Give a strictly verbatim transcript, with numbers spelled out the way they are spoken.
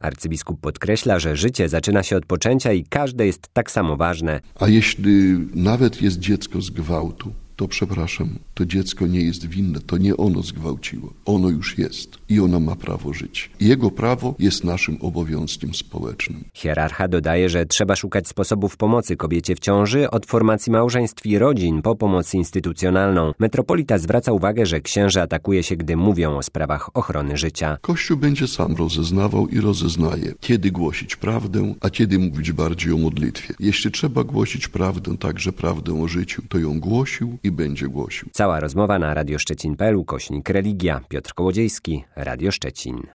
Arcybiskup podkreśla, że życie zaczyna się od poczęcia i każde jest tak samo ważne. A jeśli nawet jest dziecko z gwałtu, to przepraszam, to dziecko nie jest winne, to nie ono zgwałciło. Ono już jest i ono ma prawo żyć. Jego prawo jest naszym obowiązkiem społecznym. Hierarcha dodaje, że trzeba szukać sposobów pomocy kobiecie w ciąży, od formacji małżeństw i rodzin po pomoc instytucjonalną. Metropolita zwraca uwagę, że księży atakuje się, gdy mówią o sprawach ochrony życia. Kościół będzie sam rozeznawał i rozeznaje, kiedy głosić prawdę, a kiedy mówić bardziej o modlitwie. Jeśli trzeba głosić prawdę, także prawdę o życiu, to ją głosił i będzie głosił. Cała rozmowa na radio szczecin kropka p l ukośnik religia. Piotr Kołodziejski, Radio Szczecin.